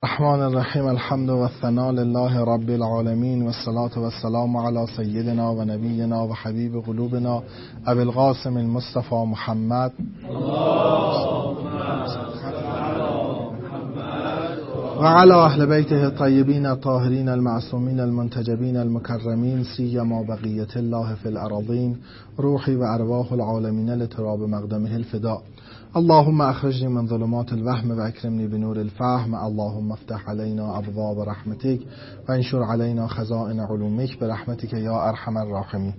الرحمن الرحیم. الحمد و الثناء لله رب العالمین و الصلاة و السلام علی سیدنا و نبینا و حبیب قلوبنا ابی القاسم المصطفى محمد و علی اهل بیته الطیبین الطاهرین المعصومین المنتجبین المکرمین سیما بقیة الله فی الارضین روحی و ارواح العالمین لتراب مقدمه الفداء. اللهم اخرجني من ظلمات الوهم و اکرمنی بنور الفهم. اللهم افتح علينا ابواب رحمتك و انشر علينا خزائن علومك برحمتك یا ارحم الراحمین.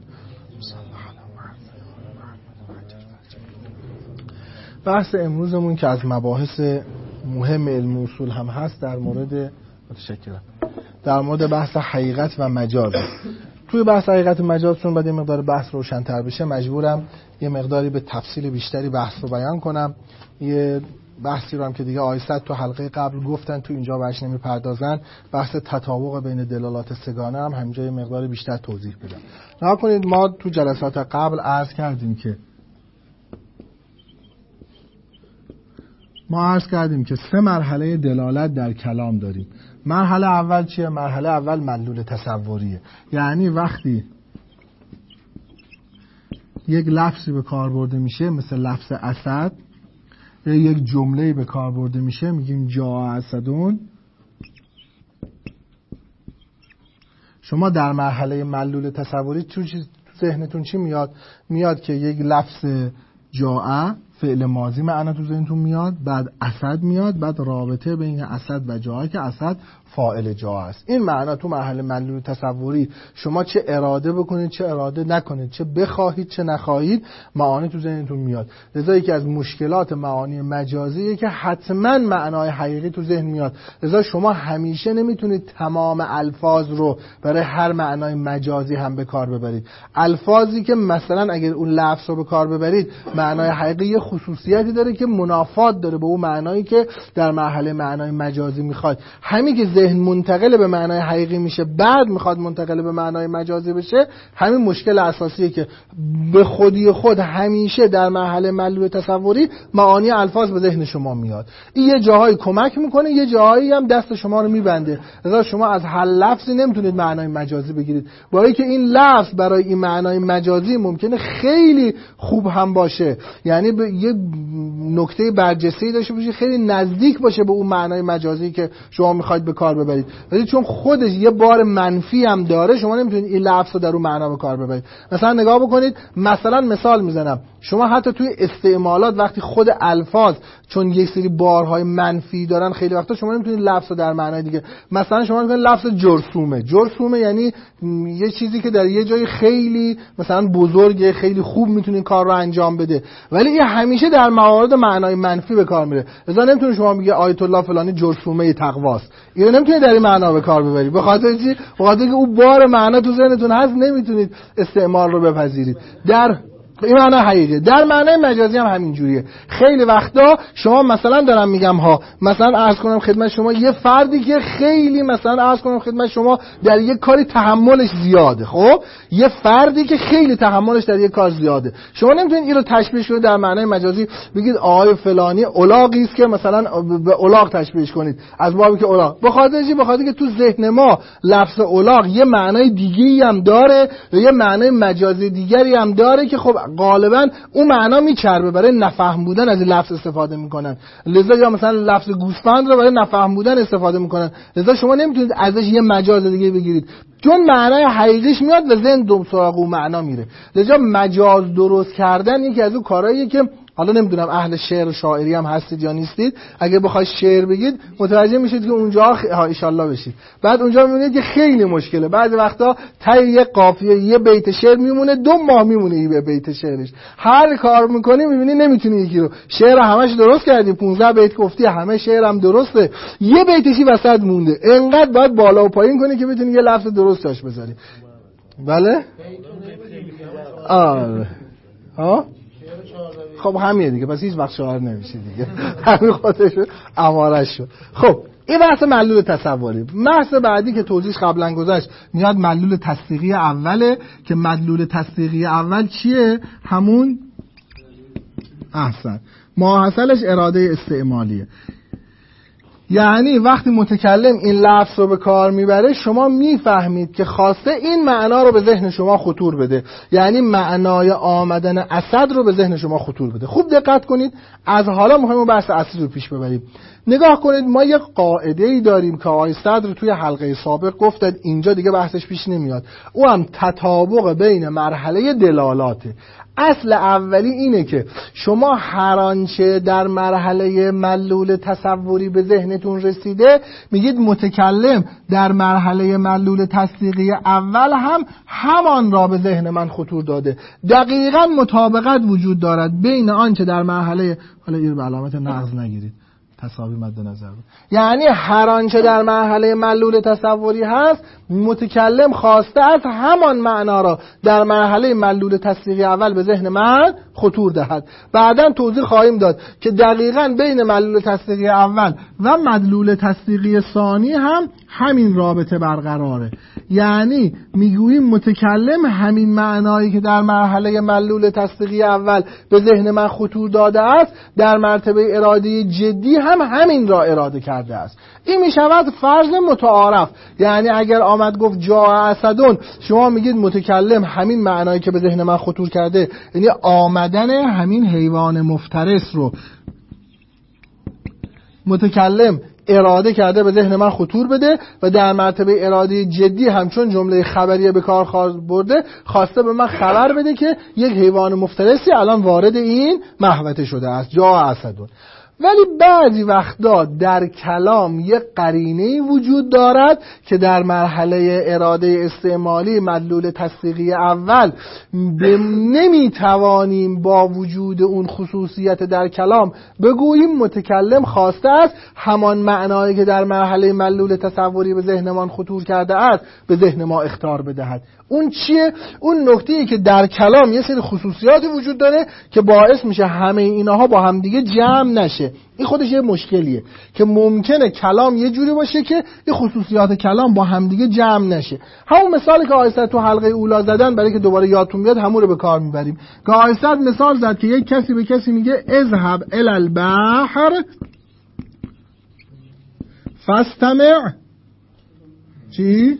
بحث امروزمون که از مباحث مهم علم اصول هم هست در مورد بحث حقیقت و مجاز. توی بحث حقیقت و مجاز چون باید یه مقدار بحث روشن‌تر بشه مجبورم یه مقداری به تفصیل بیشتری بحث رو بیان کنم. یه بحثی رو هم که دیگه آیسد تو حلقه قبل گفتن تو اینجا بهش نمیپردازن، بحث تطابق بین دلالات سگانه هم همینجا یه مقدار بیشتر توضیح بدم. نگاه کنید، ما تو جلسات قبل عرض کردیم که 3 مرحله دلالت در کلام داریم. مرحله اول چیه؟ مرحله اول مدلول تصوریه، یعنی وقتی یک لفظی به کار برده میشه مثل لفظ اسد یا یک جمله‌ای به کار برده میشه میگیم جاء اسدون. شما در مرحله مدلول تصوری تو ذهنتون چی میاد که یک لفظ جاء فعل ماضی معنا تو ذهنتون میاد، بعد اسد میاد، بعد رابطه بین اسد و جاء که اسد فاعل جاء است. این معنا تو مرحله مدلول تصوری شما چه اراده بکنید چه اراده نکنید، چه بخواهید چه نخواهید، معانی تو ذهنتون میاد. لذا یکی از مشکلات معانی مجازیه که حتما معنای حقیقی تو ذهن میاد. لذا شما همیشه نمیتونید تمام الفاظ رو برای هر معنای مجازی هم به کار ببرید. الفاظی که مثلا اگر اون لفظ رو به کار ببرید معنای حقیقی خصوصیتی داره که منافات داره به اون معنایی که در مرحله معنای مجازی میخواد. همین که ذهن منتقل به معنای حقیقی میشه بعد میخواد منتقل به معنای مجازی بشه، همین مشکل اساسیه که به خودی خود همیشه در مرحله مدلول تصوری معانی الفاظ به ذهن شما میاد. این یه جاهایی کمک میکنه، یه جاهایی هم دست شما رو میبنده. لذا شما از هر لفظی نمیتونید معنای مجازی بگیرید، با اینکه این لفظ برای این معنای مجازی ممکنه خیلی خوب هم باشه، یعنی یه نکته برجسته‌ای داشته باشه، خیلی نزدیک باشه به اون معنای مجازی که شما میخواید به کار ببرید، ولی چون خودش یه بار منفی هم داره شما نمیتونید این لفظ رو در اون معنا به کار ببرید. مثلا نگاه بکنید، مثلا مثال میزنم، شما حتی توی استعمالات وقتی خود الفاظ چون یک سری بارهای منفی دارن خیلی وقتا شما نمیتونید لفظ رو در معنای دیگه، مثلا شما میگید لفظ جرثومه یعنی یه چیزی که در یه جای خیلی مثلا بزرگه، خیلی خوب میتونه کار رو انجام بده، ولی این همیشه در موارد معنای منفی به کار میره. لذا نمیتونید شما بگید آیت الله فلانی جرثومه تقواست، اینو نمیتونید در این معنا به کار ببرید. به خاطر چی؟ به خاطر که اون بار معنا تو ذهنتون هست، نمیتونید استعمال رو بپذیرید. در این معنی حقیقیه. در معنی مجازی هم همین جوریه. خیلی وقتا شما مثلا دارم میگم مثلا عرض کنم خدمت شما یه فردی که خیلی مثلا عرض کنم خدمت شما در یک کاری تحملش زیاده، خب یه فردی که خیلی تحملش در یک کار زیاده، شما نمیتونید این رو تشبیه کنید در معنی مجازی بگید آقای فلانی الاغی است که مثلا به الاغ تشبیهش کنید از بابی که الاغ. به خاطر که تو ذهن ما لفظ الاغ یه معنای دیگه‌ای هم داره و یه معنای مجازی دیگری هم داره که خب غالبا اون معنا میچربه، برای نفهم بودن از این لفظ استفاده میکنن. لذا یا مثلا لفظ گوسفند رو برای نفهم بودن استفاده میکنن. لذا شما نمیتونید ازش یه مجاز دیگه بگیرید، چون معنای حقیقیش میاد و ذهن دم سراغ اون معنا میره. لذا مجاز درست کردن یکی از اون کارهاییه که حالا نمیدونم اهل شعر و شاعری هم هستید یا نیستید، اگه بخواید شعر بگید متوجه میشید که اونجا ان شاءالله بشید، بعد اونجا میبینید که خیلی مشکله. بعضی وقتا تا یه قافیه یه بیت شعر میمونه 2 ماه میمونه این بیت شعرش، هر کار میکنی میبینی نمیتونی یکی رو شعر همش درست کردی، 15 بیت گفتی همه شعر هم درسته، یه بیتشی وسط مونده، انقدر باید بالا و پایین کنی که بتونی یه لفظ درست جاش بذاری. بله خب همینه دیگه، پس هیچ وقت شاعر نمیشی دیگه، همین خاطرش امارش شد. خب این بحث مدلول تصوری. بحث بعدی که توضیحش قبلا گذشت میاد مدلول تصدیقی اوله، که مدلول تصدیقی اول چیه؟ همون احسن ماحصلش اراده استعمالیه. یعنی وقتی متکلم این لفظ رو به کار میبره شما میفهمید که خواسته این معنا رو به ذهن شما خطور بده، یعنی معنای آمدن اسد رو به ذهن شما خطور بده. خوب دقت کنید، از حالا میخوایم بحث اصلی رو پیش ببریم. نگاه کنید، ما یک قاعده‌ای داریم که آقای صدر توی حلقه سابق گفتند اینجا دیگه بحثش پیش نمیاد، او هم تطابق بین مرحله دلالاته. اصل اولی اینه که شما هر آنچه در مرحله ملول تصوری به ذهنتون رسیده میگید متکلم در مرحله ملول تصدیقی اول هم همان را به ذهن من خطور داده. دقیقاً مطابقت وجود دارد بین آنچه در مرحله، حالا این به علامت نقض نگیرید، تساوی مد نظر بود، یعنی هر آنچه در مرحله ملول تصوری هست متکلم خواسته است همان معنا را در مرحله ملول تصدیقی اول به ذهن من خطور دهد. بعداً توضیح خواهیم داد که دقیقاً بین ملول تصدیقی اول و ملول تصدیقی ثانی هم همین رابطه برقراره، یعنی میگوییم متکلم همین معنایی که در مرحله ملول تصدیقی اول به ذهن من خطور داده است در مرتبه اراده جدی هم همین را اراده کرده است. این میشود فرض متعارف، یعنی اگر آمد گفت جاء اسدون، شما میگید متکلم همین معنایی که به ذهن من خطور کرده، یعنی آمدن همین حیوان مفترس رو متکلم اراده کرده به ذهن من خطور بده و در مرتبه اراده جدی همچون جمله خبریه به کار برده، خواسته به من خبر بده که یک حیوان مفترسی الان وارد این محوطه شده است، جاء اسدون. ولی بعضی وقتا در کلام یک قرینه‌ای وجود دارد که در مرحله اراده استعمالی مدلول تصدیقی اول نمیتوانیم با وجود اون خصوصیت در کلام بگوییم متکلم خواسته است همان معنایی که در مرحله مدلول تصوری به ذهنمان خطور کرده است به ذهن ما اخطار بدهد. اون چیه؟ اون نکته‌ای که در کلام یه سری خصوصیاتی وجود داره که باعث میشه همه اینها با همدیگه جمع نشه. این خودش یه مشکلیه که ممکنه کلام یه جوری باشه که این خصوصیات کلام با همدیگه جمع نشه. همون مثالی که آیسد تو حلقه اولا زدن برای که دوباره یادتون بیاد همون رو به کار میبریم. که آیسد مثال زد که یک کسی به کسی میگه اذهب الی البحر فاستمع چی؟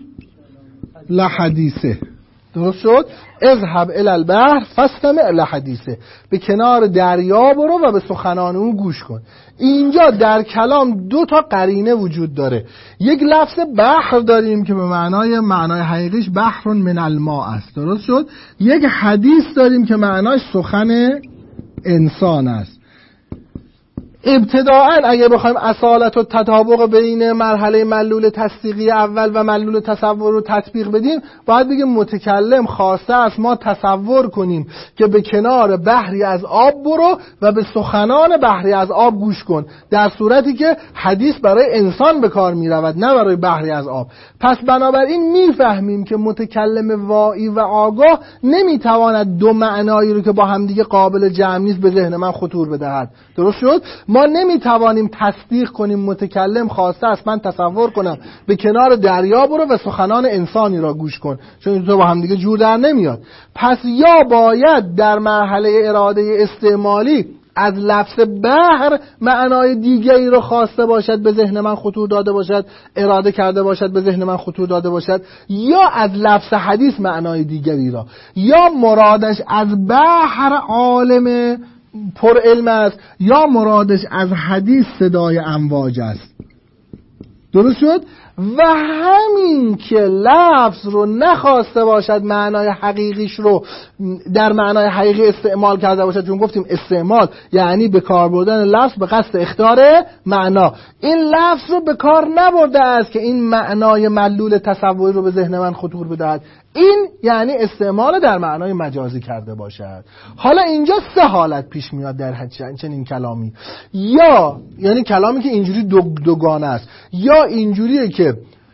لحدیثه. درست شد؟ اذهب الی البحر فاستمع لحدیثه، به کنار دریا برو و به سخنان او گوش کن. اینجا در کلام دو تا قرینه وجود داره. یک لفظ بحر داریم که به معنای حقیقیش بحر من الماء است، درست شد؟ یک حدیث داریم که معناش سخن انسان است. ابتداءً اگه بخوایم اصالت و تطابق بین مرحله ملول تصدیقی اول و ملول تصور رو تطبیق بدیم، باید بگیم متکلم خواسته است ما تصور کنیم که به کنار بحری از آب برو و به سخنان بحری از آب گوش کن، در صورتی که حدیث برای انسان به کار می رود نه برای بحری از آب. پس بنابراین میفهمیم که متکلم واعی و آگاه نمیتواند دو معنایی رو که با همدیگه قابل جمع نیست به ذهن من خطور بدهد. درست شد؟ ما نمیتوانیم تصدیق کنیم متکلم خواسته است من تصور کنم به کنار دریا برو و سخنان انسانی را گوش کن، چون این تو با هم دیگه جور در نمیاد. پس یا باید در مرحله اراده استعمالی از لفظ بحر معنای دیگری را خواسته باشد به ذهن من خطور داده باشد، اراده کرده باشد به ذهن من خطور داده باشد، یا از لفظ حدیث معنای دیگری را، یا مرادش از بحر عالم پر علم است یا مرادش از حدیث صدای امواج است. درست شد؟ و همین که لفظ رو نخواسته باشد معنای حقیقیش رو در معنای حقیقی استعمال کرده باشد، چون گفتیم استعمال یعنی به کار بردن لفظ به قصد اخطار معنا، این لفظ رو به کار نبرده است که این معنای مدلول تصوری رو به ذهن من خطور بدهد، این یعنی استعمال در معنای مجازی کرده باشد. حالا اینجا سه حالت پیش میاد در چنین کلامی، یا یعنی کلامی که اینجوری دوگانه است، یا اینجوریه که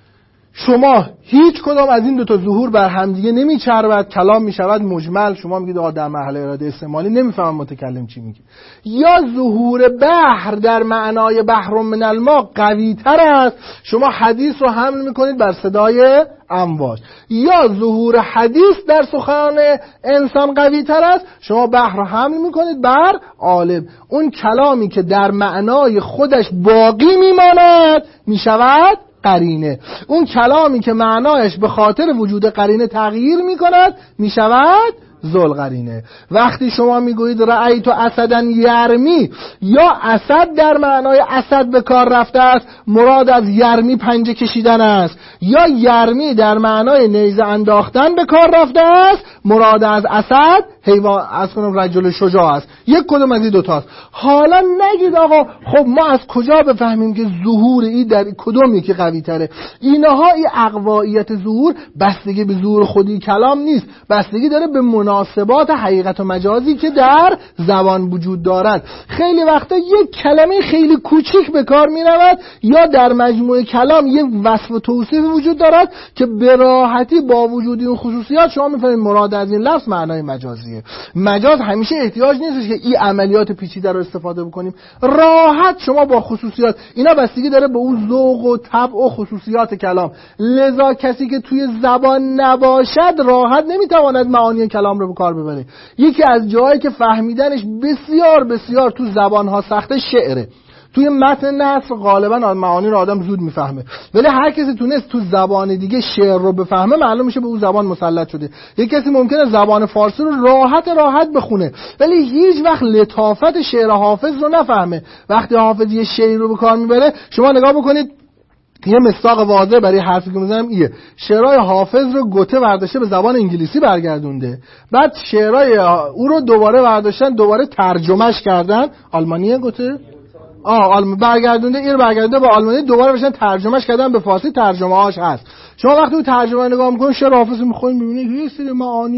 شما هیچ کدام از این دو تا ظهور بر همدیگه نمیچربد، کلام میشود مجمل. شما میگید آقا در مرحله اراده استعمالی نمیفهمم متکلم چی میگه. یا ظهور بحر در معنای بحر من الماء قوی تر است، شما حدیث رو حمل میکنید بر صدای امواج. یا ظهور حدیث در سخن انسان قوی تر است، شما بحر رو حمل میکنید بر عالم. اون کلامی که در معنای خودش باقی میماند میشود قرینه. اون کلامی که معنایش به خاطر وجود قرینه تغییر میکند میشود ذوالقرینه. وقتی شما میگویید رأیت اسدن یرمی، یا اسد در معنای اسد به کار رفته است، مراد از یرمی پنجه کشیدن است، یا یرمی در معنای نیزه انداختن به کار رفته است، مراد از اسد حیوان از کنم رجل شجاع است. یک کدوم از این دوتاست. حالا نگید آقا خب ما از کجا بفهمیم که ظهور این در کدومی که قوی تره؟ اینها این اقواییت ظهور بستگی به ظهور خودی کلام نیست، بستگی داره به مناسبات حقیقت و مجازی که در زبان وجود دارد. خیلی وقتا یک کلمه خیلی کوچیک به کار می رود، یا در مجموعه کلام یک وصف و توصیف وجود دارد که به راحتی با وجود این خصوصیات شما میفهمید مراد از این لفظ معنای مجازیه. مجاز همیشه احتیاج نیست که این عملیات پیچیده رو استفاده بکنیم، راحت شما با خصوصیات، اینا بستگی داره به اون ذوق و طبع و خصوصیات کلام. لذا کسی که توی زبان نباشد راحت نمیتواند معانی کلام رو به کار ببره. یکی از جاهایی که فهمیدنش بسیار بسیار تو زبان‌ها سخته شعره. توی متن نثر غالبا معانی رو آدم زود میفهمه، ولی هر کسی تونست تو زبان دیگه شعر رو بفهمه معلوم میشه به اون زبان مسلط شده. یک کسی ممکنه زبان فارسی رو راحت بخونه ولی هیچ وقت لطافت شعر حافظ رو نفهمه. وقتی حافظ یه شعر رو به کار میبره، شما نگاه بکنید، یه مصداق واضح برای حرفی که میزنم ایه، شعرهای حافظ رو گوته برداشته به زبان انگلیسی برگردونده، بعد شعرهای او رو دوباره برداشتن دوباره ترجمهش کردن، آلمانیه گوته؟ برگردونده، این رو برگردونده با آلمانی، دوباره بشن ترجمهش کردن به فارسی، ترجمه هاش هست. شما وقتی اون ترجمه نگاه میکنید شعر حافظ میخونید میبینید یه سری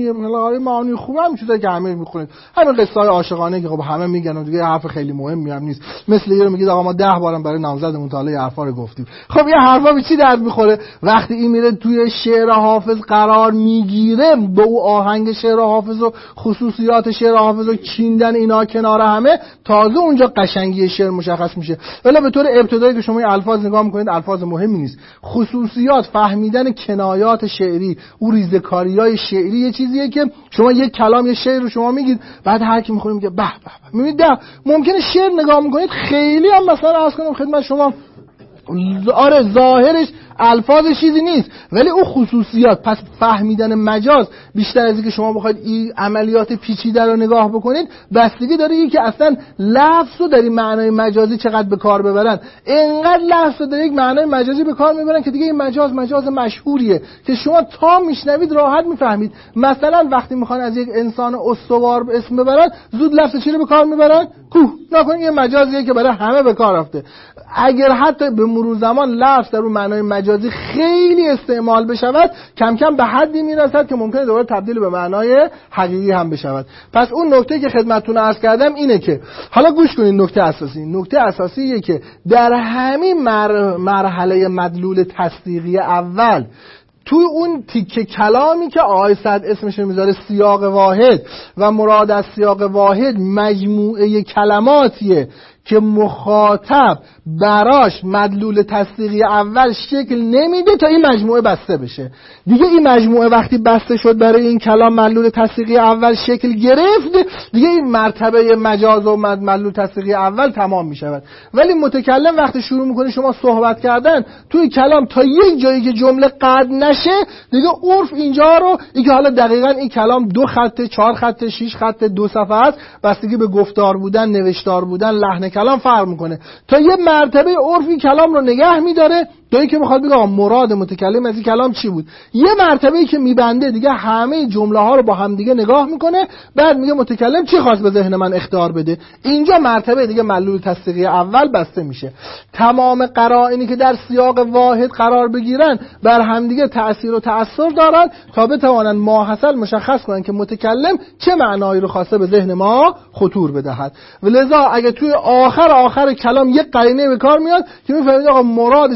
معانی خوبه، همین چیزا که همه میخونید، همین قصه های عاشقانه که خب همه میگن و دیگه حرف خیلی مهمی هم نیست. مثل یه رو میگید آقا ما 10 بارم برای نامزد مطالعه حرفا رو گفتیم. خب یه حرفا به چی درد میخوره؟ وقتی این میره توی شعر حافظ قرار میگیره، به او آهنگ شعر حافظ و خصوصیات شعر حافظ و چیندن اینا کنار همه، تازه اونجا قشنگی شعر مشخص میشه. ولی به طور ابتدایی که شما این الفاظ نگاه میکنید، الفاظ مهمی نیست. خصوصیات فهمیدن کنایات شعری، او ریزکاریای شعری یه چیزیه که شما یک کلام یه شعر رو شما میگید، بعد هر کی میخونه میگه به به. میبینید ممکنه شعر نگاه میکنید خیلی هم مثلا عرض کنم خدمت شما آره ظاهرش الفاظ چیزی نیست، ولی اون خصوصیات. پس فهمیدن مجاز بیشتر از اینکه شما بخواید این عملیات پیچیده رو نگاه بکنید، بستگی داره این که اصلا لفظ رو در این معنای مجازی چقدر به کار ببرن. اینقدر لفظ رو در یک معنای مجازی به کار میبرن که دیگه این مجاز مشهوریه که شما تا میشنوید راحت میفهمید. مثلا وقتی میخوان از یک انسان استوار اسم ببرن، زود لفظ چی رو به کار میبرن؟ کوه. نکنید یه مجازیه که برای همه به کار رفته. اگر حتی به مرور زمان لفظ در اون معنای مجازی خیلی استعمال بشود، کم کم به حدی میرسد که ممکنه دوباره تبدیل به معنای حقیقی هم بشود. پس اون نکته که خدمتتون عرض کردم اینه که حالا گوش کنید، نکته اساسیه که در همین مرحله مدلول تصدیقی اول، توی اون تیکه کلامی که آقای سعد اسمش رو میذاره سیاق واحد، و مراد از سیاق واحد مجموعه کلماتیه که مخاطب براش مدلول تصدیقی اول شکل نمیده تا این مجموعه بسته بشه. دیگه این مجموعه وقتی بسته شد برای این کلام مدلول تصدیقی اول شکل گرفت، دیگه این مرتبه مجاز و مدلول تصدیقی اول تمام میشود. ولی متکلم وقتی شروع میکنه شما صحبت کردن توی کلام تا یک جایی که جمله قطع نشه، دیگه عرف اینجا رو این که حالا دقیقاً این کلام 2 خط 4 خط 6 خط 2 صفحه است، بستگی به گفتار بودن، نوشتار بودن، لحن کلام فرق میکنه. تا یه مرتبه عرفی کلام رو نگه میداره، تا که میخواد بگه مراد متکلم از این کلام چی بود. یه مرتبه‌ای که میبنده دیگه همه جمله ها رو با هم دیگه نگاه میکنه، بعد میگه متکلم چی خواست به ذهن من اخطار بده. اینجا مرتبه دیگه مدلول تصدیقی اول بسته میشه. تمام قرائنی که در سیاق واحد قرار بگیرن بر هم دیگه تأثیر و تأثیر دارن تا بتوانن ماحصل مشخص کنن که متکلم چه معنایی رو خواسته به ذهن ما خطور بدهد. ولذا اگه توی آخر کلام یک قرینه به کار میاد که میفهمید آقا مرادش از اون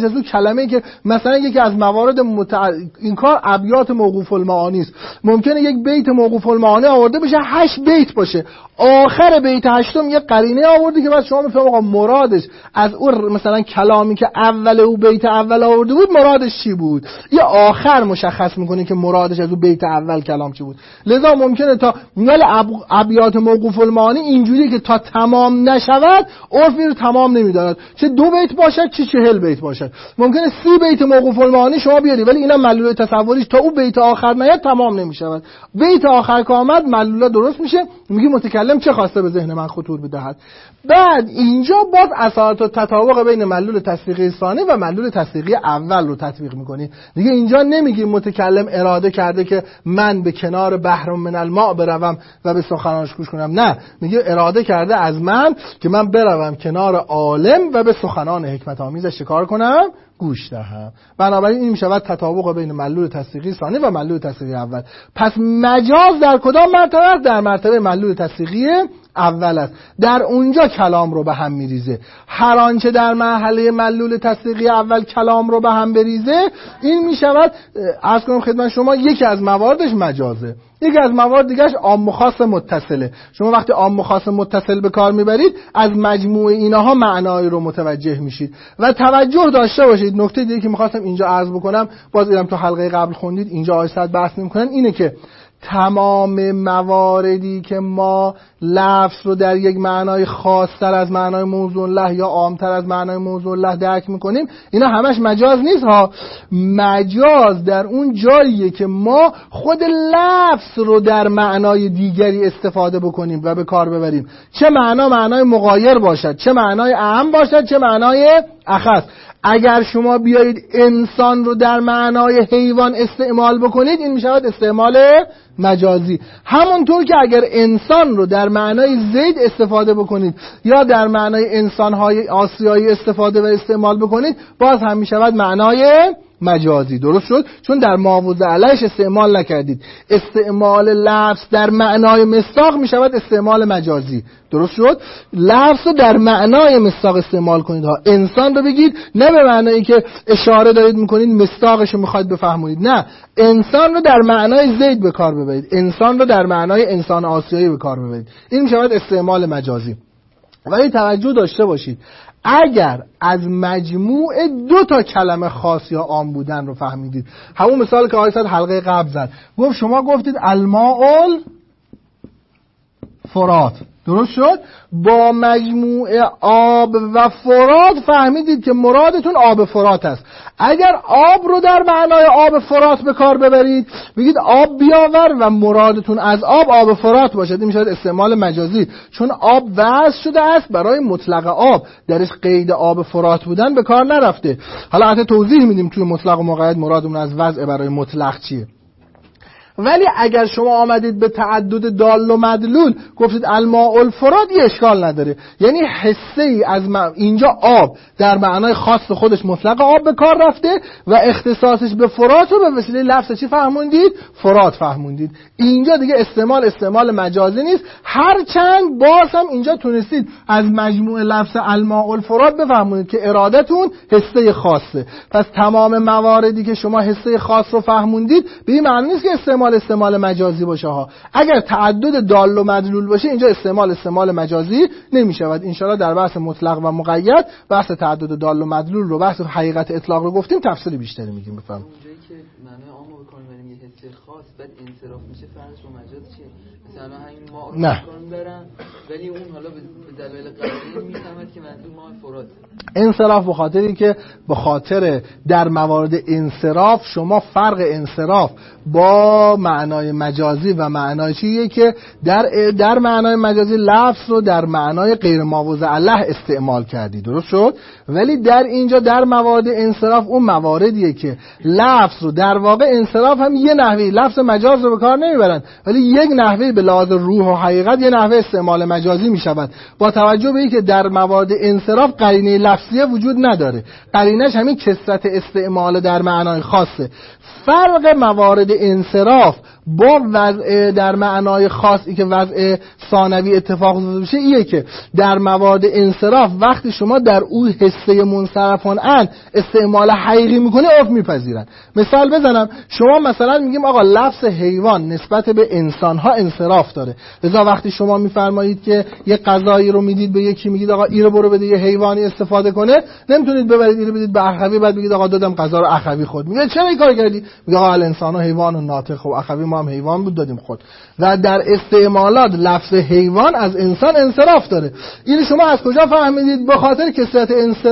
کلمه‌ای که مثلا یکی از موارد این کار ابیات موقوف المعانی است، ممکنه یک بیت موقوف المعانی آورده بشه 8 بیت باشه، آخر بیت 8م یه قرینه آورده که بعد شما میفهمید آقا مرادش از اون مثلا کلامی که اول او بیت اول آورده بود مرادش چی بود، یا آخر مشخص میکنه که مرادش از اون بیت اول کلام چی بود. لذا ممکنه تا ولی ابیات موقوف المعانی اینجوری که تا تمام نشود عرفی رو تمام نمیدارد، چه 2 بیت باشد چه 40 بیت باشد. ممکنه 30 بیت موقوف المعانی شما بیاری ولی اینا ملوله تصوریش تا اون بیت آخر نیاد تمام نمیشود. بیت آخر که آمد ملوله درست میشه، میگه متکلم چه خواسته به ذهن من خطور بدهد. بعد اینجا باز اثرات و تطابق بین ملول تصدیقی ثانی و ملول تصدیقی اول رو تطبیق میکنی. دیگه اینجا نمیگی متکلم اراده کرده که من به کنار بحر من الماء بروم و به سخنانش گوش کنم، نه، میگه اراده کرده از من که من بروم کنار عالم و به سخنان حکمت آمیزش چیکار کنم؟ گوش دهم. بنابراین این میشود تطابق بین ملول تصدیقی ثانی و ملول تصدیقی اول. پس مجاز در کدام مرتبه است؟ در مرتبه ملول تصدیقی اول است. در اونجا کلام رو به هم میریزه. هر آنچه در مرحله ملول تصدیقی اول کلام رو به هم بریزه این میشود، عرض کنم خدمت شما، یکی از مواردش مجازه، یکی از موارد دیگهش عام و خاص متصله. شما وقتی عام و خاص متصل به کار میبرید از مجموع اینها معنایی رو متوجه میشید. و توجه داشته باشید، نکته دیگه که میخواستم اینجا عرض بکنم، باز اینم تو حلقه قبل خوندید، اینجا آیه بحث نمیکنن، اینه که تمام مواردی که ما لفظ رو در یک معنای خاص‌تر از معنای موضوع الله یا عام‌تر از معنای موضوع الله درک میکنیم، اینا همش مجاز نیست ها. مجاز در اون جاییه که ما خود لفظ رو در معنای دیگری استفاده بکنیم و به کار ببریم، چه معنای مغایر باشد، چه معنای اعم باشد، چه معنای اخص. اگر شما بیایید انسان رو در معنای حیوان استعمال بکنید این میشود استعمال مجازی. همونطور که اگر انسان رو در معنای زید استفاده بکنید یا در معنای انسان‌های آسیایی استفاده و استعمال بکنید باز هم میشود معنای مجازی. درست شد؟ چون در ماوضع علیش استعمال نکردید. استعمال لفظ در معنای مصداق می شود استعمال مجازی. درست شد؟ لفظ رو در معنای مصداق استعمال کنید ها. انسان رو بگید نه به معنایی که اشاره دارید میکنید مصداقش رو میخواید بفهمونید، نه، انسان رو در معنای زید به کار ببرید، انسان رو در معنای انسان آسیایی به کار ببرید. این می شود استعمال مجازی. ولی توجه داشته باشید، اگر از مجموع 2 کلمه خاص یا عام بودن رو فهمیدید، همون مثال که آیه حلقه قبل زد، گفت شما گفتید الماء الفرات، درست شد؟ با مجموع آب و فرات فهمیدید که مرادتون آب فرات است. اگر آب رو در معنای آب فرات به کار ببرید، بگید آب بیاور و مرادتون از آب فرات باشد، این میشه استعمال مجازی، چون آب وضع شده است برای مطلق آب، درش قید آب فرات بودن به کار نرفته. حالا البته توضیح میدیم توی مطلق و مقید مرادمون از وضع برای مطلق چیه. ولی اگر شما آمدید به تعدد دال و مدلول گفتید الماء الفرات، یه اشکال نداره. یعنی حصه ای از اینجا آب در معنای خاص خودش مطلق آب به کار رفته و اختصاصش به فرات رو به وسیله لفظ چی فهموندید؟ فرات فهموندید. اینجا دیگه استعمال مجازی نیست، هرچند باز هم اینجا تونستید از مجموع لفظ الماء الفرات بفهمونید که ارادتون حصه خاصه. پس تمام مواردی که شما حصه خاص رو فهموندید به این معنی نیست که استعمال مجازی باشه ها. اگر تعدد دال و مدلول باشه اینجا استعمال مجازی نمیشود. ان شاء الله در بحث مطلق و مقید بحث تعدد دال و مدلول رو، بحث حقیقت اطلاق رو گفتیم، تفصیل بیشتری میگیم. بفهم اونجایی که معنای عام رو بکنیم بریم یه حس خاص بعد انصراف میشه، فرضش با مجاز چیه؟ مثلا همین ما رو بکنیم برن ولی اون حالا به دلایل قضایی میفهمد که منظور ما فرات. انصراف به خاطر در موارد انصراف شما فرق انصراف با معنای مجازی و معنای چیه که در معنای مجازی لفظ رو در معنای غیر ماوضع الله استعمال کردی، درست شد؟ ولی در اینجا در موارد انصراف اون مواردیه که لفظ رو در واقع انصراف هم یه نحوی لفظ مجاز رو به کار نمیبرن ولی یک نحوی به لحاظ روح و حقیقت یه نحوه استعمال مجازی میشود، با توجه به اینکه در موارد انصراف قرینه لفظیه وجود نداره، قرینش همین کثرت استعمال در معنای خاصه. فرق موارد انصراف با وضع در معنای خاصی که وضع ثانوی اتفاق افتاده بشه ایه که در موارد انصراف وقتی شما در اون حسه منصرفان ان استعمال حقیقی میکنه عرف میپذیرن. مثال بزنم، شما مثلا میگیم آقا لفظ حیوان نسبت به انسان ها انصراف داره، لذا وقتی شما میفرمایید که یه غذایی رو میدید به یکی میگید آقا اینو برو بده یه حیوانی استفاده کنه، نمیتونید ببرید اینو بدید به اخوی بعد بگید آقا دادم غذا رو اخوی خود. میگه چرا این کار کردی؟ میگه آقا الانسان و حیوان و ناطق، خب اخوی ما هم حیوان بود دادیم خود. و در استعمالات لفظ حیوان از انسان انصراف داره. این شما از کجا فهمیدید؟ به خاطر کثرت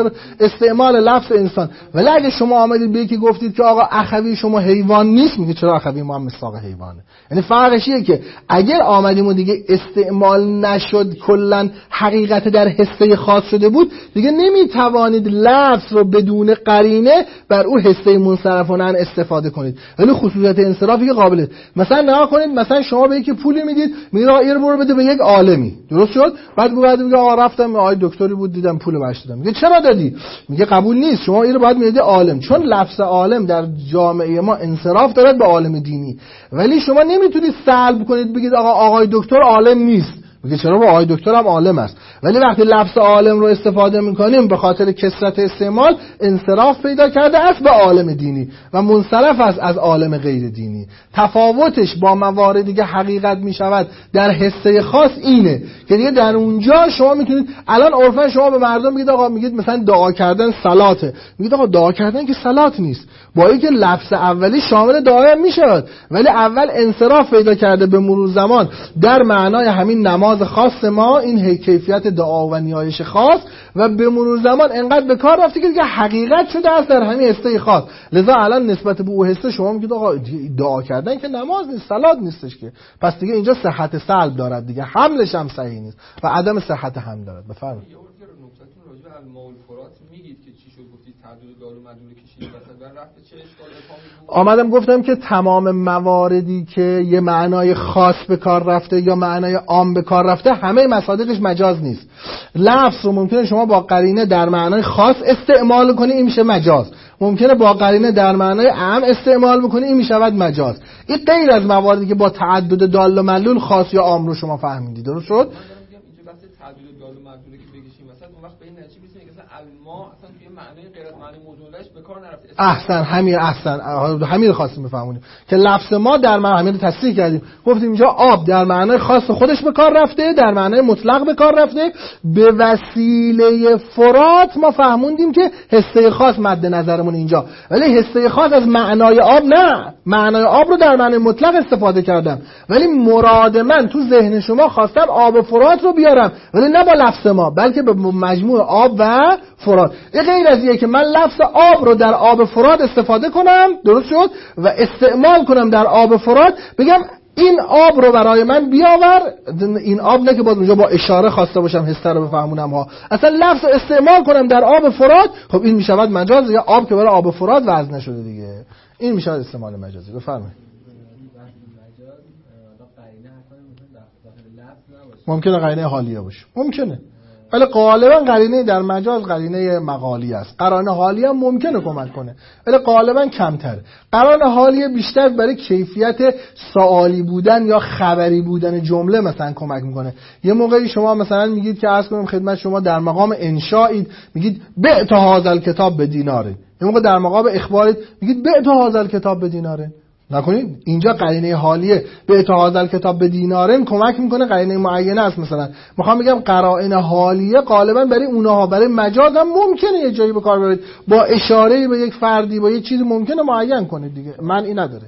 استعمال لفظ انسان. ولی اگه شما آمدید به یکی گفتید که آقا اخوی شما حیوان نیست، میگه چرا اخوی ما هم مصداق حیوانه. یعنی فرقش اینه که اگر آمدیم و دیگه استعمال نشد کلا حقیقت در حسه خاص شده بود، دیگه نمیتوانید لفظ رو بدون قرینه بر او حسه منصرفانه استفاده کنید. ولی خصوصیت انصرافی که قابله، مثلا نگاه کنید، مثلا شما به یکی پولی میدید، میگه آقا اینو برو بده به یک عالمی، درست شد؟ بعد میگه آقا رفتم آقای دکتری بود دیدم پول بهش دادم. میگه چرا دادی؟ میگه قبول نیست، شما اینو باید میدید عالم، چون لفظ عالم در جامعه ما انصراف دارد به عالم دینی. ولی شما نمیتونید سلب کنید بگید آقا آقای دکتر عالم نیست. میگه چرا؟ با آقای دکتر هم عالم است. ولی وقتی لفظ عالم رو استفاده میکنیم به خاطر کثرت استعمال انصراف پیدا کرده است به عالم دینی و منصرف است از عالم غیر دینی. تفاوتش با مواردی که حقیقت میشود در حسه خاص اینه که دیگه در اونجا شما میتونید، الان عرفا شما به مردم میگید آقا، میگید مثلا دعا کردن صلاته، میگید آقا دعا کردن که صلات نیست، با اینکه لفظ اولی شامل دعا هم میشود، ولی اول انصراف پیدا کرده به مرور زمان در معنای همین نماز خاص ما، این کیفیت دعا و نیایش خاص، و به مرور زمان انقدر به کار رفته که دیگه حقیقت شده است در همین حسه خاص. لذا الان نسبت به اون حسه شما میگید آقا دعا کردن که نماز نیست، صلات نیستش که، پس دیگه اینجا صحت سلب دارد دیگه، حملش هم صحیح نیست و عدم صحت حمل دارد. بفرمایید. یه نکتهتون راجع به الماء الفرات میگید که چی شد، گفتید تعدد دال و مدلول کشید وسط و رفت چه اشکال افهامی بود؟ آمدم گفتم که تمام مواردی که یه معنای خاص به کار رفته یا معنای عام به کار رفته همه مصادیقش مجاز نیست. لفظ رو ممکنه شما با قرینه در معنای خاص استعمال کنی، این میشه مجاز. ممکنه با قرینه در معنای عام استعمال بکنی، این میشود مجاز. این غیر از مواردی که با تعدد دال و مدلول خاص یا عام رو شما فهمیدید. درست شد؟ تعدد دال و مدلوله که بکشیم مثلا اون وقت به این نتیجه میرسیم که مثلا الماء اصلا توی معنای غیر از معنی موضوعش به کار نرفته. همین خواستیم بفهمونیم که لفظ ما در معنی همین تصریح کردیم، گفتیم اینجا آب در معنای خاص خودش به کار رفته، در معنای مطلق به کار رفته، به وسیله فرات ما فهموندیم که حسه خاص مد نظرمون اینجا، ولی حسه خاص از معنای آب نه، معنای آب رو در معنای مطلق استفاده کردم، ولی مراد من تو ذهن شما خواستم آب و فرات رو بیارم، ولی نه با لفظ ما بلکه به مجموع آب و فرات. این غیر از اینه که من لفظ آب رو در آب فرات استفاده کنم، درست شد، و استعمال کنم در آب فرات، بگم این آب رو برای من بیاور، این آب نه که باز اونجا با اشاره خواسته باشم حسه رو بفهمونم ها، اصلا لفظ استعمال کنم در آب فرات، خب این میشود مجاز، یا آب که برای آب فرات وزن نشده دیگه، این میشود استعمال مجازی. بفرمایید. ممکنه قرینه حالیه باشه، ممکنه، ولی غالبا قرینه در مجاز قرینه مقالی است. قرینه حالیه هم ممکنه کمک کنه ولی غالبا کمتر. قرینه حالیه بیشتر برای کیفیت سوالی بودن یا خبری بودن جمله مثلا کمک میکنه. یه موقعی شما مثلا میگید که عرض کنم خدمت شما در مقام انشائید، میگید بعت هذا الکتاب بدیناره، یه موقع در مقام اخبارید میگید بعت هذا الکتاب بدیناره. نکنید اینجا قرینه حالیه به اتحاد الکتاب به دینارن کمک میکنه، قرینه معینه است. مثلا میخوام بگم قرائن حالیه غالبا برای اونها، برای مجاز هم ممکنه یه جایی به کار ببرید، با اشاره به یک فردی با یک چیزی ممکنه معین کنید دیگه، من این نداره.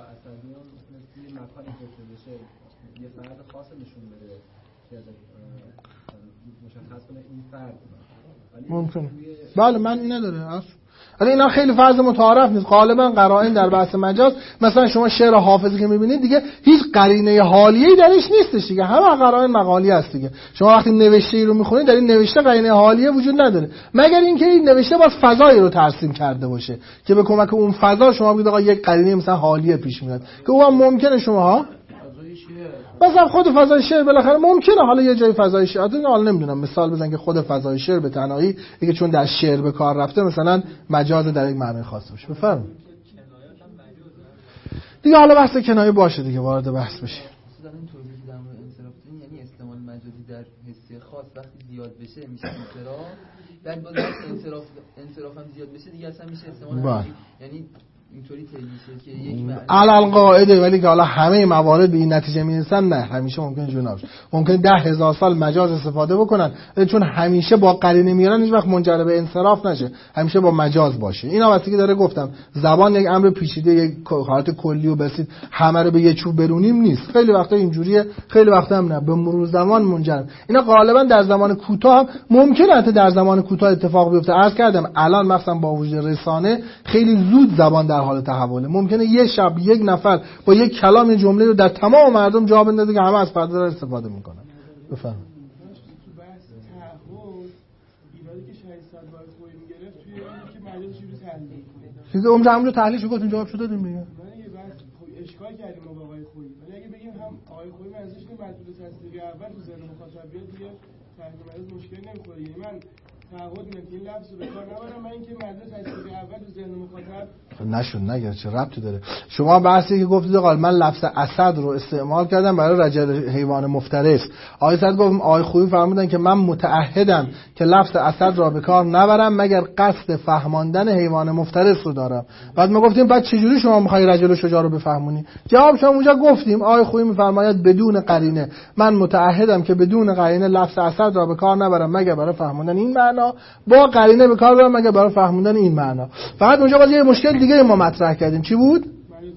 ممکنه، بله من این نداره اصلا. ولی اینا خیلی فرض متعارف نیست. غالبا قرائن در بحث مجاز، مثلا شما شعر حافظی که میبینید دیگه هیچ قرینه حالیه‌ای درش نیستش دیگه، همه قرائن مقالی است دیگه. شما وقتی نوشته‌ای رو میخونید در این نوشته قرینه حالیه وجود نداره، مگر اینکه این نوشته باز فضایی رو ترسیم کرده باشه که به کمک اون فضا شما بگید آقا یک قرینه مثلا حالیه پیش میاد که اون ممکنه شما مثلا خود فضای شعر بالاخره ممکنه حالا یه جای فضای شعر، حالا نمیدونم مثال بزن که خود فضای شعر به تنهایی دیگه چون در شعر به کار رفته مثلا مجاز در یک معنی خاص باشه. بفرمایید. دیگه حالا بحث کنایه باشه دیگه، وارد بحث بشیم. این توضیح در مورد انصراف یعنی استعمال مجازی در حسی خاص وقتی زیاد بشه میشه انصراف، بعد با انصراف هم زیاد بشه دیگه اصلا میشه استعمال، یعنی اینطوری میشه که یک علل قاعده، ولی که حالا همه موارد به این نتیجه میرسن نه، همیشه ممکنه جور نباشه. ممکنه 10,000 سال مجاز استفاده بکنن، چون همیشه با قرینه میارن هیچ وقت منجر به انصراف نشه، همیشه با مجاز باشه. اینا واسه که داره گفتم زبان یک امر پیچیده، یک حالت کلی و بسیط همه رو به یه چوب برونیم نیست. خیلی وقتا اینجوریه، خیلی وقتا هم نه، به مرور زمان منجر. اینا غالبا در زمان کوتاه هم ممکنه حتی در زمان کوتاه اتفاق بیفته. عرض کردم الان مثلا با وجود رسانه خیلی زود زبان در حال تحوله. ممکنه یه شب یک نفر با یک کلام یه جمله رو در تمام مردم جا بندازه که همه از پرده دارن استفاده میکنن. بفرمایید. تو بحث تعهد ایرادی که شاید صد باید خوی میگرفت توی اینه که مجازش رو تحلیل کنه. چیزی اونجا تحلیلش گفتیم جواب شد دادیم دیگه. من یه بحث اشکال کردیم با آقای خویی. ولی اگه بگیم هم آقای خویی منظورش اینه مجبور تصدیق اول تو ذهن مخاطب بیاد دیگه تحلیل مجاز مشکل نمیخوره. یعنی من تعهد میگم که این لفظ رو به کار نبرم، من اینکه مجاز تصدیق اول تو ذهن مخاطب نشد نگه چه ربطی داره. شما بحثی که گفتید آقا من لفظ اسد رو استعمال کردم برای رجل حیوان مفترس، آقای اسد گفتم آقای خویی فرمودن که من متعهدم که لفظ اسد را به کار نبرم مگر قصد فهماندن حیوان مفترس رو دارم. بعد ما گفتیم بعد چجوری شما میخوای رجل شجاع رو بفهمونی؟ جواب شما اونجا گفتیم آقای خویی میفرماید بدون قرینه، من متعهدم که بدون قرینه لفظ اسد را به کار نبرم مگر برای فهموندن این معنا، با قرینه به کار ببرم مگر برای فهموندن این معنا. فقط اونجا باز یه مشکل دیگه ما مطرح کردیم. چی بود؟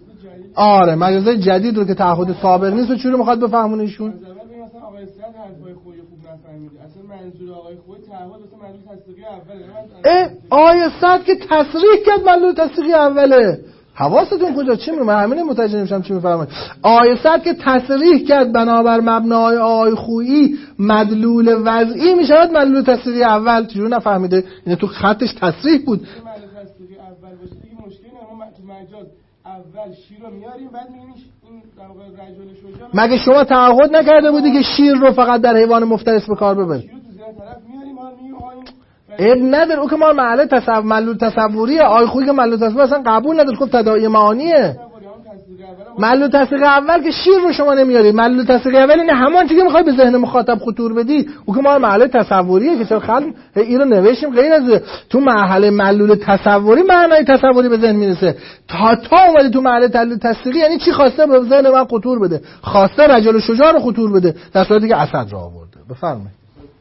آره مجازای جدید رو که تعهد سابق نیست و چی رو میخواد بفهمونه ایشون؟ مثلا آقای استاد حرفای خویی خوب نفهمیده. اصلا منظور آقای خویی تعهد اصلا منظور تصدیقی اوله. آقای استاد که تصریح کرد منظور تصدیقی اوله. حواستون کجا؟ چی میگم؟ من همین متوجه نمیشم چی میفرمایید. آقای استاد که تصریح کرد بنابر مبنای آقای خویی مدلول وضعی میشود مدلول تصدیقی اول. چجوری نفهمیده؟ این تو خطش تصریح بود. مدلول تصدیقی اول باشه دیگه مشکلی نه. ما تو مجاز اول شیر رو میاریم بعد میگیم این در واقع رجل شجاع. مگه شما تعهد نکرده بودی که شیر رو فقط در حیوان مفترس به کار ببر؟ شیر رو تو ذهن طرف میاریم ما میگیم اب نداره. او که ما محل مدلول تصوریه. آی خویی که مدلول تصوری اصلا قبول نداره، گفت تداعی معانیه. مدلول تصدیق اول که شیر رو شما نمیارید. مدلول تصدیق اول اینه همان چیزی که میخوای به ذهن مخاطب خطور بدی. او که ما محل تصوریه که چرا خلق این رو نوشتیم غیر از تو مرحله مدلول تصوری معنای تصوری به ذهن میرسه. تا اومده تو مرحله تصدیقی یعنی چی خواسته به ذهن من خطور بده؟ خواسته رجل شجاع رو خطور بده در صورتی که اسد را آورده. بفرمایید.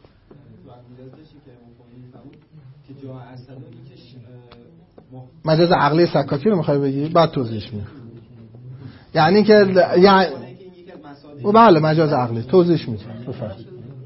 مجاز عقلی سکاکی رو میخوای بگی؟ بعد توضیحش میدم. یعنی که یعنی بله مجاز عقلی توضیحش میدم. بفرمایید.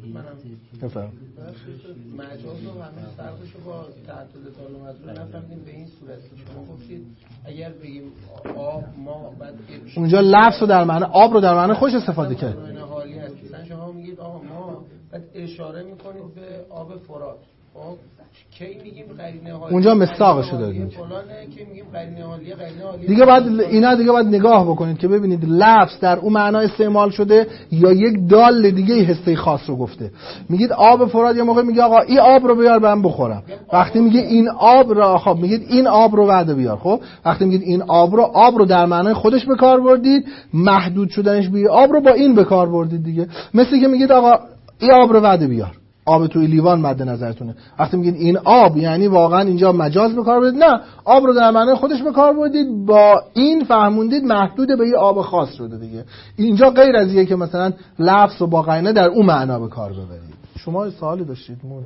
مجاز رو همین فرقش رو با تعدد تال و مدلول نفهمیدیم به این صورت که شما گفتید اگر بگیم آب ما بعد اونجا لفظ رو در معنی آب رو در معنی خوش استفاده کرد. حالی هست. مثلا شما میگید آقا ما بعد اشاره میکنید به آب فرات. خب کی میگیم قرینه حالیه؟ اونجا مصداقشو دادیم. فلانه کی میگیم قرینه حالیه دیگه بعد اینا دیگه باید نگاه بکنید که ببینید لفظ در اون معنا استعمال شده یا یک دال دیگه حسه خاص رو گفته. میگید آب فرات، یه موقع میگه آقا این آب رو بیار من بخورم. وقتی میگه این آب رو خب میگید این آب رو بعد بیار. خب وقتی میگید این آب رو در معنای خودش به کار بردید، محدود شدنش به آب رو با این به کار بردید دیگه. مثل که میگید آقا این آب رو بعد بیار. آب توی لیوان مد نظرتونه. وقتی میگید این آب یعنی واقعا اینجا مجاز به کار بردید؟ نه، آب رو در معنای خودش به کار بردید، با این فهموندید محدود به یه آب خاص شده دیگه. اینجا غیر از اینه که مثلا لفظ رو با قرینه در اون معنا به کار ببرید. شما سوالی داشتید موند؟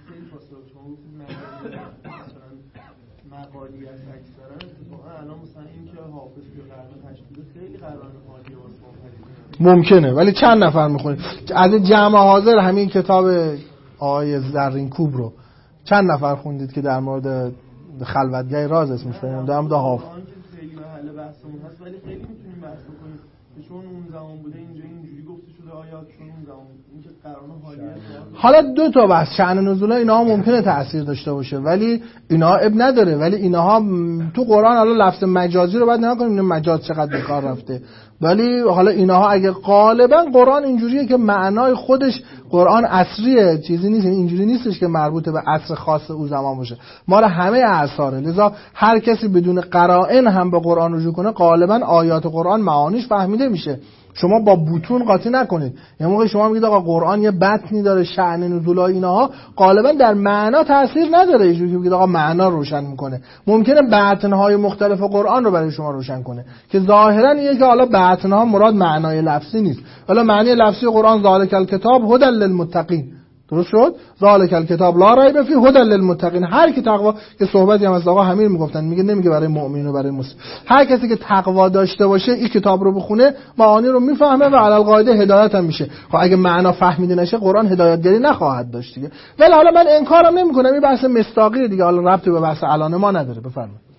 مقالی از اکثرا اتفاقا الان مثلا این که حافظ به قرن تشکیل خیلی قرار حالی ممکنه، ولی چند نفر میخونید از جمع حاضر همین کتاب آقای زرین کوب رو چند نفر خوندید که در مورد خلوتگاه راز اسمش بگم در مورد حافظ خیلی محل بحثمون هست ولی خیلی میتونیم بحث کنیم چون اون زمان بوده اینجا اینجوری گفته شده آیاتشون این که قرآن حالیه. حالا دو تا بحث، شأن نزول اینها ممکنه تأثیر داشته باشه ولی اینها اب نداره، ولی اینها تو قرآن حالا لفظ مجازی رو بعد نگاه کنیم مجاز چقدر به کار رفته، ولی حالا اینها اگه غالبا قرآن اینجوریه که معنای خودش قرآن عصریه، چیزی نیست، اینجوری نیستش که مربوط به عصر خاص او زمان باشه، مال همه اعصاره، لذا هر کسی بدون قرائن هم به قرآن رجوع کنه غالبا آیات قرآن معانیش فهمیده میشه. شما با بوتون قاطی نکنید. یه موقع شما میگید آقا قرآن یه بطنی داره، شأن نزول اینها غالبا در معنا تاثیر نداره، اینجوری که بگید آقا معنا روشن میکنه. ممکنه بطن‌های مختلف قرآن رو برای شما روشن کنه که ظاهرا اینه که حالا بطن‌ها مراد معنای لفظی نیست. حالا معنی لفظی قرآن ذالک الکتاب هدی للمتقین، درست شد؟ ذالک الکتاب لا ریب فیه هدی للمتقین. هر کی تقوا، که صحبتی هم از آقا امیر میگفتن، میگه نمیگه برای مؤمن و برای مسلم، هر کسی که تقوا داشته باشه این کتاب رو بخونه معانی رو میفهمه و علی القاعده هدایت هم میشه. خب اگه معنا فهمیده نشه قرآن هدایتگری نخواهد داشت دیگه. ولی حالا من انکارم نمیکنم، این بحث مصداقی دیگه، حالا ربطی به بحث الان ما نداره. بفرمایید.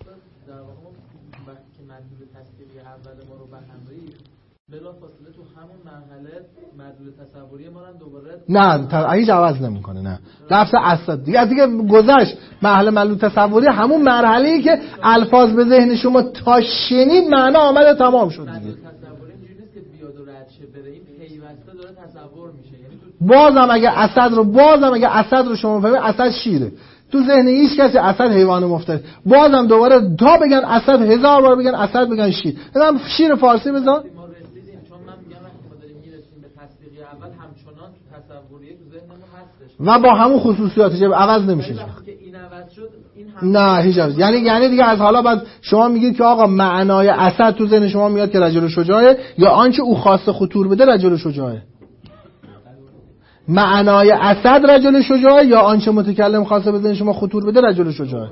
بلافاصله تو همون مرحله مدلول تصوری ما هم دوباره نه هیچ عوض نمیکنه، نه لفظ اسد دیگه از دیگه گذشت مرحله مدلول تصوری، همون مرحله‌ای که الفاظ به ذهن شما تا شنید معنا آمده تمام شد دیگه. تصوری اینجوری نیست که بیاد و رد شه بره، این پیوسته داره تصور میشه. یعنی بازم اگه اسد رو شما بفهمید، اسد شیره، تو ذهن هیچ کسی اسد حیوان مفترس، بازم دوباره تا بگن اسد 1000 بار بگن اسد بگن شیر، اینم شیر فارسی بزن. و با همون خصوصیاتش عوض نمیشه. که این عوض شد این نه هیچ عوض. یعنی دیگه از حالا بعد شما میگید که آقا معنای اسد تو ذهن شما میاد که رجل شجاعه، یا آنچه او خواسته خطور بده رجل شجاعه. معنای اسد رجل شجاعه یا آنچه متکلم خواسته به ذهن شما خطور بده رجل شجاعه.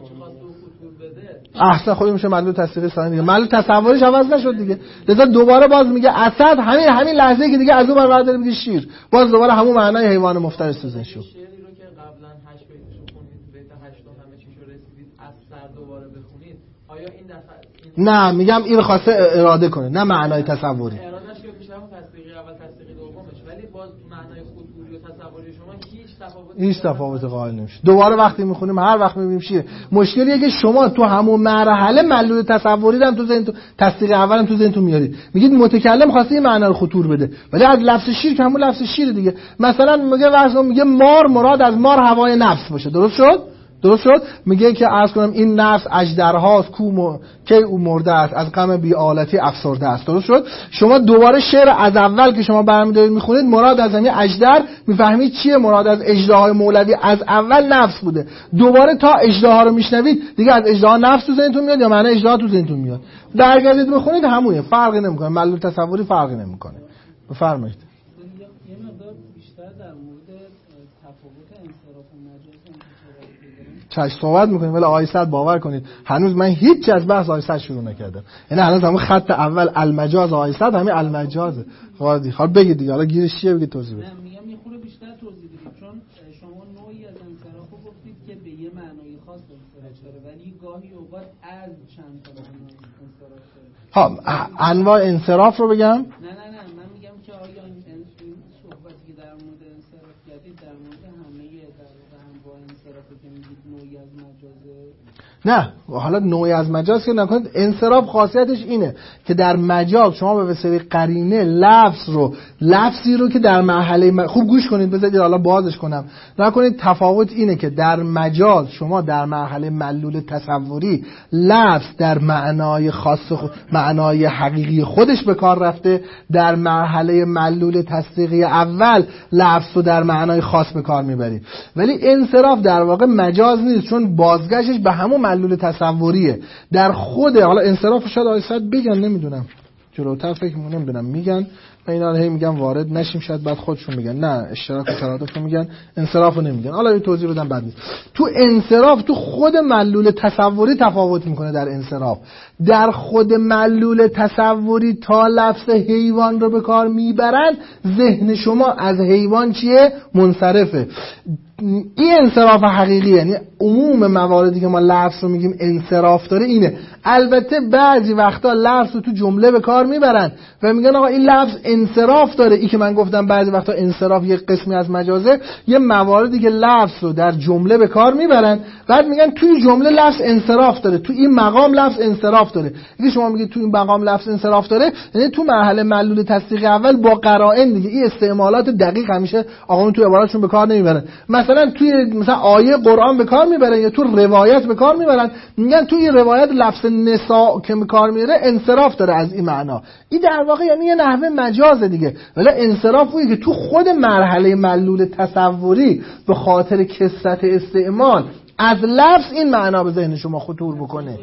احسن، خودی میشه مدلول تصدیقی ثانی دیگه، مدلول تصوریش عوض نشد دیگه. لذا دوباره باز میگه اسد، همین لحظه که دیگه از اون بعد داره میگه شیر، باز دوباره همون معنای حیوان مفترس تو ذهن شد. شعری رو که قبلا 8 بیتشو خوندید، بیت 8 همه چیشو رسیدید، از سر دوباره بخونید، آیا این دفعه نه میگم این خواسته اراده کنه، نه معنای تصوری. ارادهش که پیش هم تصدیقی اول تصدیقی دومش، ولی باز معنای خطوری و تصوری شما هیچ تفاوت قائل نمیشه. دوباره وقتی میخونیم هر وقت میبینیم چیه مشکلیه که شما تو همون مرحله مدلول تصوری هم تو ذهنتون، تصدیق اولم تو ذهنتون میارید، میگید متکلم خواسته این معنی رو خطور بده، ولی از لفظ شیر که همون لفظ شیر دیگه. مثلا میگه مار، مراد از مار هوای نفس باشه، درست شد؟ میگه که عرض کنم این نفس اژدرهاست که او مرده است، از غم بی‌آلتی افسرده است، درست شد؟ شما دوباره شعر از اول که شما برمی‌دارید میخونید، مراد از همین اژدر میفهمید چیه، مراد از اژدهای مولوی از اول نفس بوده، دوباره تا اژدها رو میشنوید دیگه از اژدها نفس تو ذهنتون میاد یا معنی اژدها تو ذهنتون میاد، برگردید میخونید همونه، فرقی نمیکنه، مدلول تصوری فرقی نمیکنه. بفرمایید. یه مقدار بیشتر در مورد تفاوت انصراف و مجاز چش صحبت میکنیم، ولی آقای سعد باور کنید هنوز من هیچ از بحث آقای سعد شروع نکردم. یعنی هنوز همون خط اول المجاز آقای سعد همین المجازه. خب بگید دیگه، حالا گیرش چیه بگید توضیح بدید. میگم یه خورده بیشتر توضیح بدید، چون شما نوعی از انصراف رو گفتید که به یه معنای خاص انصراف داره، ولی گاهی اوقات از چند تا انصراف داره. ها انواع انصراف رو بگم؟ نه من میگم که آیا این صحبتی که در مورد انصراف کردید در مورد همه در واقع انواع انصرافی که میگید نوعی از مجازه؟ نه حالا نوعی از مجاز که نکنید. انصراف خاصیتش اینه که در مجاز شما به وسیله قرینه لفظی رو که در مرحله خوب گوش کنید، بذارید حالا بازش کنم نکنید. تفاوت اینه که در مجاز شما در مرحله مدلول تصوری لفظ در معنای خاص معنای حقیقی خودش به کار رفته، در مرحله مدلول تصدیقی اول لفظ رو در معنای خاص به کار میبرید. ولی انصراف در واقع مجاز نیست، چون بازگشتش به همون مدلول تصوریه. در خود حالا انصراف شاید آیساد بگن، نمیدونم جلوتر فکر نمیدونم میگن، من اینا رو هی میگم وارد نشیم، شاید بعد خودشون میگن نه اشتراک و ترادف رو میگن، انصراف رو نمیگن. حالا یه توضیح بدم بعد نیست. تو انصراف تو خود مدلول تصوری تفاوت میکنه. در انصراف در خود مدلول تصوری تا لفظ حیوان رو به کار میبرن، ذهن شما از حیوان چیه؟ منصرفه. این انصراف حقیقی، یعنی عموم مواردی که ما لفظ رو میگیم انصراف داره اینه. البته بعضی وقتا لفظ رو تو جمله به کار میبرن و میگن آقا این لفظ انصراف داره. این که من گفتم بعضی وقتا انصراف یک قسمی از مجازه، یه مواردی که لفظ رو در جمله به کار میبرن بعد میگن توی جمله لفظ انصراف داره، تو این مقام لفظ انصراف داره. اگه شما میگید تو این مقام لفظ انصراف داره، یعنی تو مرحله معلول تصدیق اول با قرائن دیگه این استعمالات دقیق همیشه آقایون تو عباراتشون به کار نمیبرن. مثلا مثلا آیه قرآن به کار میبرن یا تو روایت به کار میبرن، میگن تو این روایت لفظ نساء که به کار میره انصراف داره از این معنا. این در واقع یعنی یه نحوه مجاز دیگه، ولی انصراف ویه که تو خود مرحله معلول تصوری به خاطر کثرت استعمال از لفظ این معنا به ذهن شما خطور بکنه.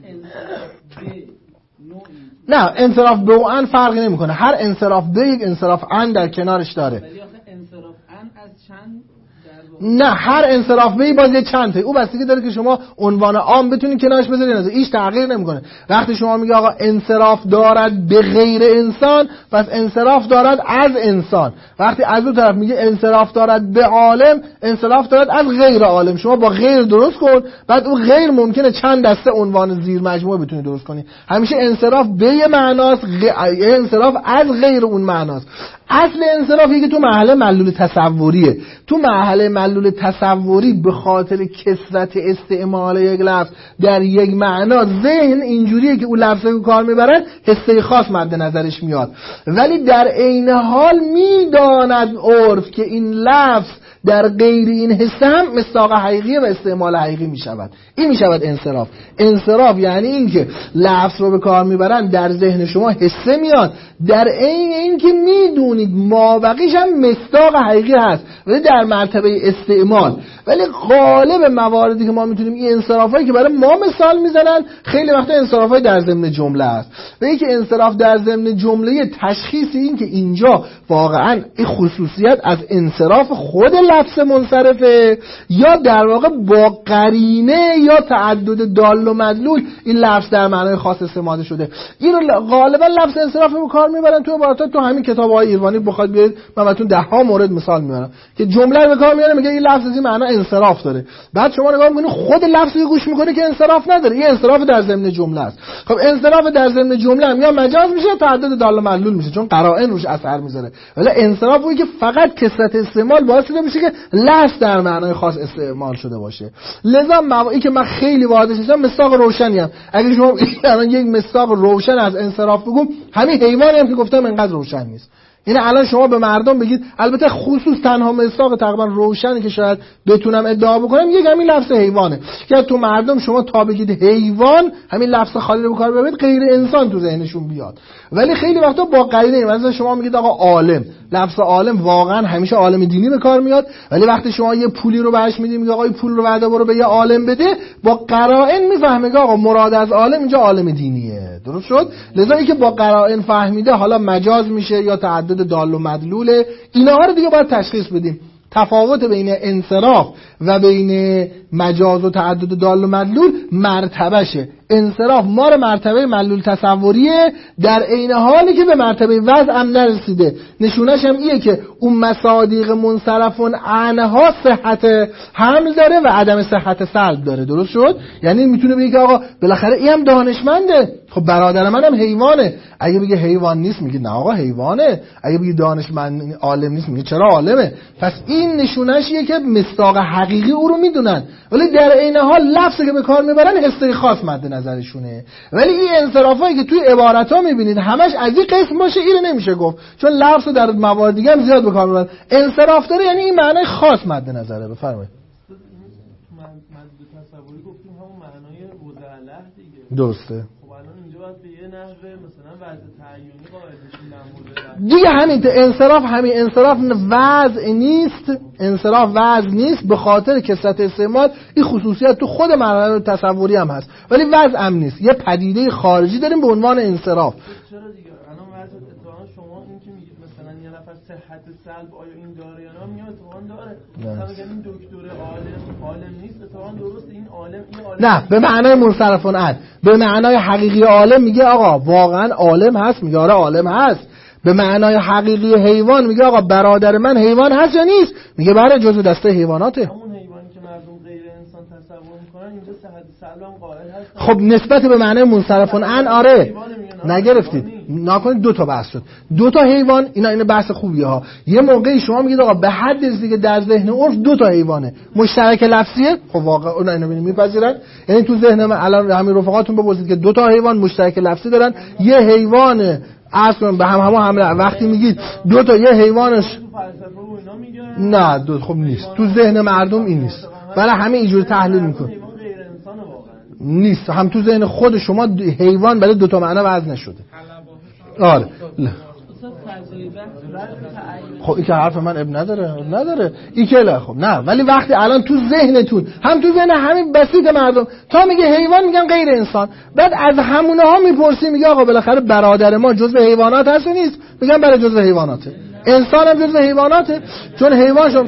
نه، انصراف به و ان فرقی نمیکنه. هر انصراف به یک انصراف ان در کنارش داره. ولی آخه انصراف ان از چند نه، هر انصراف به باز یه چند تا. او بستگی داره که شما عنوان عام بتونید کنارش بذارید، از هیچ تغییر نمیکنه. وقتی شما میگه آقا انصراف دارد به غیر انسان، پس انصراف دارد از انسان. وقتی از اون طرف میگه انصراف دارد به عالم، انصراف دارد از غیر عالم. شما با غیر درست کن، بعد اون غیر ممکنه چند دسته عنوان زیر مجموعه بتونید درست کنید. همیشه انصراف به یه معناست، انصراف از غیر اون معناست. اصل انصرافی که تو مرحله معلول تصوریه. تو مرحله معلول تصوری به خاطر کثرت استعمال یک لفظ در یک معنا، ذهن اینجوریه که اون لفظ رو کار میبرن حسه خاص مد نظرش میاد، ولی در عین حال میداند عرف که این لفظ در غیر این حسه هم مصداق حقیقی و استعمال حقیقی میشود. این میشود انصراف. انصراف یعنی این که لفظ رو به کار میبرن در ذهن شما حسه میاد، در عین این که میدونید مابقیش هم مصداق حقیقی هست ولی در مرتبه استعمال. ولی غالب مواردی که ما میتونیم این انصرافایی که برای ما مثال میزنن خیلی وقتا انصرافای در ضمن جمله است. و اینکه انصراف در ضمن جمله تشخیص این که اینجا واقعا این خصوصیت از انصراف خود لفظ منصرفه یا در واقع با قرینه یا تعدد دال و مدلول این لفظ در معنای خاص استفاده شده. این رو غالبا لفظ انصراف رو کار میبرن تو عبارات. تو همین کتاب‌های ایرانی بخواد بیارید من براتون 10 مورد مثال میارم که جمله رو به کار میاره میگه این لفظ از این معنا انصراف داره. بعد شما نگاه میکنید خود لفظی گوش میکنه که انصراف نداره، این انصراف در ضمن جمله است. خب انصراف در ضمن جمله هم یا مجاز میشه یا تعدد دال و مدلول میشه چون قرائن روش اثر میذاره. ولی انصراف وی که فقط کثرت استعمال باعث شده میشه که لفظ در معنای خاص استعمال شده باشه. لذا موضوعی که من خیلی واضح شدم مصداق روشنی هم. اگه شما الان یک مصداق روشن از انصراف بگم، همین حیوانی هم که گفتم انقدر روشن نیست. یعنی الان شما به مردم بگید، البته خصوص تنها مصداق تقریبا روشنی که شاید بتونم ادعا بکنم یک همین لفظ حیوانه که تو مردم شما تا بگید حیوان همین لفظ خالی رو به کار ببرید غیر انسان تو ذهنشون بیاد. ولی خیلی وقتا با قرینه، مثلا شما میگید آقا عالم، لفظ عالم واقعا همیشه عالم دینی به کار میاد، ولی وقتی شما یه پولی رو بهش میدید میگه آقا این پول رو بعدا برو به یه عالم بده، با قرائن میفهمه آقا مراد از عالم اینجا عالم دینیه. درست شد؟ لذا اینکه با قرائن فهمیده حالا مجاز میشه یا تعدد دال و مدلوله، اینها رو دیگه باید تشخیص بدیم. تفاوت بین انصراف و بین مجاز و تعدد دال و مدلول مرتبهشه. انصراف مار مرتبه معلول تصوریه در عین حالی که به مرتبه وضع هم نرسیده. نشونش هم ایه که اون مصادیق منصرفون عنها صحت حمل داره و عدم صحت سلب داره. درست شد؟ یعنی میتونه بگه که آقا بالاخره این هم دانشمنده، خب برادر منم حیوانه. اگه بگه حیوان نیست میگه نه آقا حیوانه. اگه بگه دانشمند عالم نیست میگه چرا عالمه. پس این نشونش ایه که مصداق حقیقی او رو میدونن، ولی در عین حال لفظی که به کار میبرن حسه خاص مد نظرشونه. ولی این انصرافایی که توی عبارت‌ها میبینید همش از این قسم باشه، اینو نمیشه گفت چون لفظ در موارد دیگه هم زیاد به کار میبرن. انصراف داره یعنی این معنای خاص مد نظره. بفرمایید. مد تصوری گفتیم همون معنای وضع دیگه. درسته. اینجا باید به یه نحوه مثلا وضع تعیینی قائل بشیم دیگه همین انصراف، همین انصراف وضع نیست، انصراف وضع نیست به خاطر کثرت استعمال. این خصوصیت تو خود مرحله تصوری هم هست ولی وضع هم نیست. یه پدیده خارجی داریم به عنوان انصراف. چرا دیگه الان وضع اتفاقا شما این که میگید مثلا یه نفر صحت سلب آیا این داره یا نه، میاد اتفاقا داره. مثلا میگن این دکتر عالم نیست، اتفاقا درسته این عالم نه به معنای منصرفون عد، به معنای حقیقی عالم میگه آقا واقعا عالم هست، میگه آره عالم هست. به معنای حقیقی حیوان میگه آقا برادر من حیوان هست یا نیست؟ میگه بله جزء دسته حیواناته. همون حیوانی که مردم غیر انسان تصور میکنن اینجا صحت سلام قائل هست. خب نسبت به معنای منصرفون ان آره نگرفتید. نکنید دو تا بحث شد. دو تا حیوان اینا بحث خوبیه ها. یه موقعی شما میگید آقا به حد دیگه در ذهن عرف دو تا حیوانه. مشترک لفظیه. خب واقعا اونا اینو میپذیرن. یعنی تو ذهن من الان همین رفقاتون بپرسید که دو تا حیوان مشترک لفظی دارن، یه حیوان اصلا به هم وقتی میگید دو تا یه حیوانش نه دو خب نیست. تو ذهن مردم این نیست. برای همه اینجوری تحلیل میکنه. نیست. هم تو ذهن خود شما حیوان برای دو تا معنا وضع نشده. آره. خب این که حرف من اب نداره. این که خب نه، ولی وقتی الان تو ذهنتون هم تو ذهن همین بسیط مردم تا میگه حیوان میگن غیر انسان، بعد از همونها میپرسی میگه آقا بالاخره برادر ما جزء حیوانات هست و نیست؟ میگن برای جزء حیواناته. انسان هم جزء حیواناته چون حیوان شما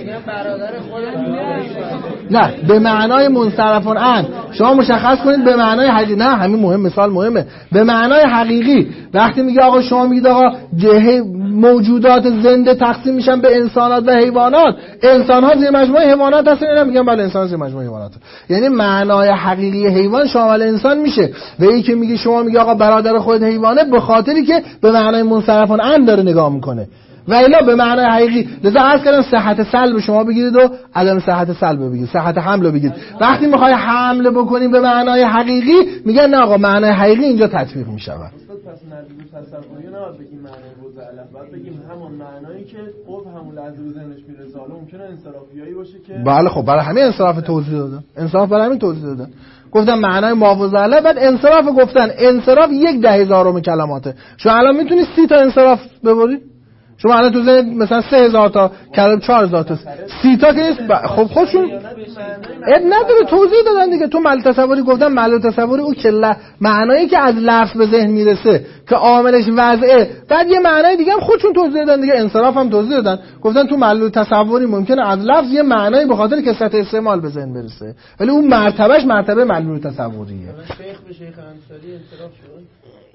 نه به معنای منصرفون ان شما مشخص کنید به معنای حقیقی. نه همین مهم، مثال مهمه. به معنای حقیقی وقتی میگه آقا شما میگید آقا موجودات زنده تقسیم میشن به انسانات و حیوانات، انسان‌ها زیر مجموعه حیوانات هستن، اینا میگن بله انسان زیر مجموعه حیوانات. یعنی معنای حقیقی حیوان شامل انسان میشه. و این که میگه شما میگه آقا برادر خودت حیوانه به خاطری که به معنای منصرفون ان داره نگاه میکنه و الا به معنای حقیقی. لذا عرض کردم صحت سلب شما بگیرید و عدم صحت سلب بگیرید، صحت حمل بگیرید. وقتی میخوای حمل بکنیم به معنای حقیقی میگن نه آقا معنای حقیقی اینجا تطبیق میشه. پس ندیدو تصوری نباید بگیم معنای وضع علف، باید بگیم همون معنایی که قرب همون لحظه به ذهنش میرسه. حالا ممکنه انصرافیایی باشه که بله خب برای همین انصراف توضیح دادن. انصراف برای همین توضیح دادن. گفتم معنای ماوضع علف، بعد انصراف گفتن انصراف 1/10,000 کلماته. شما الان میتونید 30 تا انصراف ببرید؟ شما الان تو ذهن مثلا 3000 تا کلمه 4000 تا 30 تا که نیست. خب خودشون نداره توضیح دادن دیگه. تو مل تصوری گفتم مل تصوری او کله معنایی که از لفظ به ذهن میرسه که عاملش وضعه، بعد یه معنای دیگه هم خودشون توضیح دادن دیگه. انصراف هم توضیح دادن، گفتن تو مل تصوری ممکنه از لفظ یه معنایی به خاطر کثرت استعمال به ذهن برسه، ولی اون مرتبهش مرتبه مل تصوریه. شیخ به شیخ انصاری انصراف شد.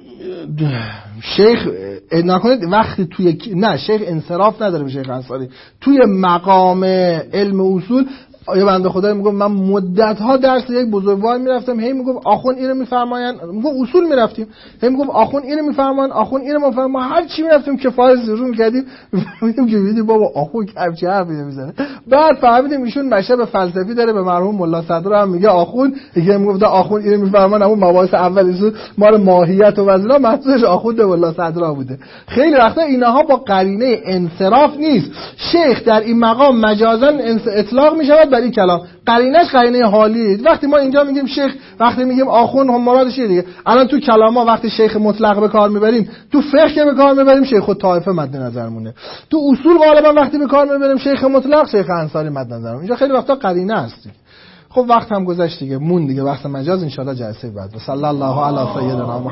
شیخ نکنید وقتی توی نه شیخ انصراف نداره به شیخ انصاری. توی مقام علم اصول یه بنده خدایی میگم من مدت‌ها درس یک بزرگوار میرفتم، هی میگم آخون اینو میفرماین، میگم اصول میرفتیم، هی میگم آخون اینو میفرمان، آخون اینو میفرما، هر چی میرفتیم کفایت زیرو میکردیم، میگم که دیدی بابا آخون چه حرفی میزنه. بعد فهمیدیم ایشون مشهب فلسفی داره، به مرحوم ملا صدرا هم میگه آخون، دیگه میگفت آخون اینو میفرمان، اون مباحث اول اصول مال ماهیت و وزنا محضش آخوند ملا صدرا بوده. خیلی وقتا اینها با قرینه انصراف نیست. شیخ در این مقام مجازا اطلاق میشود این کلام، قرینش قرینه حالیه. وقتی ما اینجا میگیم شیخ، وقتی میگیم آخوند، هم مرادش چیه دیگه؟ الان تو کلاما وقتی شیخ مطلق به کار میبریم، تو فقه که به کار میبریم شیخ الطائفه مد نظرمونه، تو اصول غالبا وقتی به کار میبریم شیخ مطلق شیخ انصاری مد نظرمونه. اینجا خیلی وقتا قرینه هست. خب وقت هم گذشت دیگه، مون دیگه بحث مجاز ان شاء الله جلسه بعد. صلی الله علی سیدنا